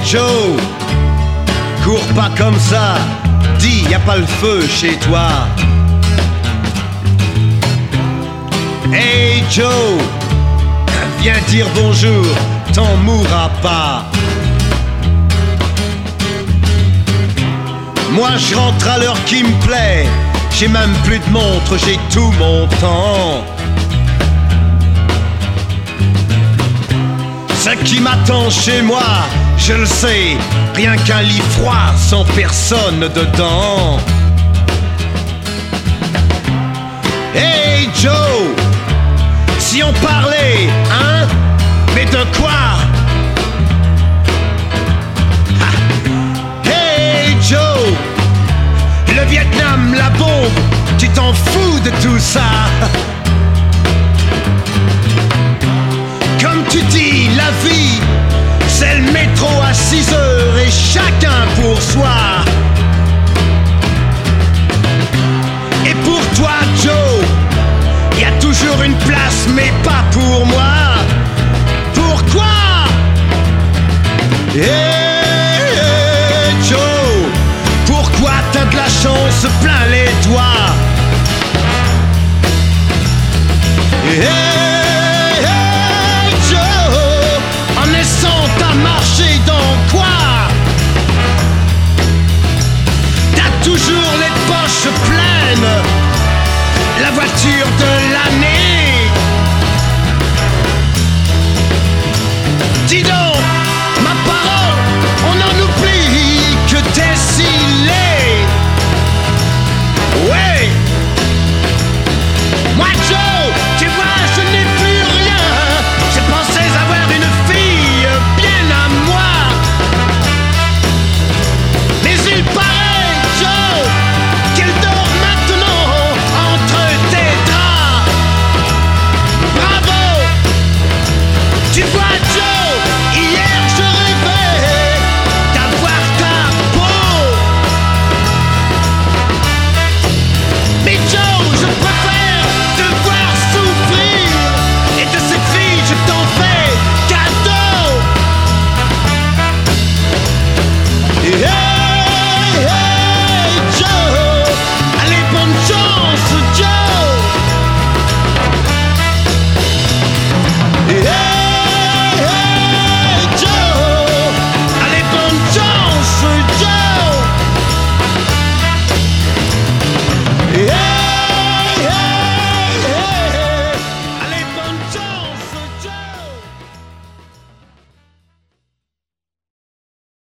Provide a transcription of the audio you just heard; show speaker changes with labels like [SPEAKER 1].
[SPEAKER 1] Joe, cours pas comme ça, dis y a pas le feu chez toi. Hey Joe, viens dire bonjour, t'en mourras pas. Moi je rentre à l'heure qui me plaît, j'ai même plus de montre, j'ai tout mon temps. Ce qui m'attend chez moi, je le sais, rien qu'un lit froid sans personne dedans. Hey Joe, si on parlait, hein? Mais de quoi? Hey Joe, le Vietnam, la bombe, tu t'en fous de tout ça?